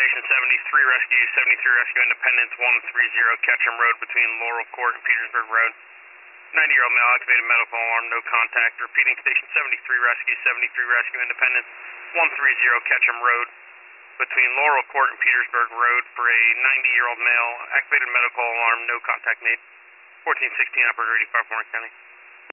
Station 73 Rescue, 73 Rescue Independence, 130 Ketchum Road between Laurel Court and Petersburg Road. 90-year-old male, activated medical alarm, no contact. Repeating, Station 73 Rescue, 73 Rescue Independence, 130 Ketchum Road between Laurel Court and Petersburg Road for a 90-year-old male, activated medical alarm, no contact made. 1416 Operator 85, Warren County.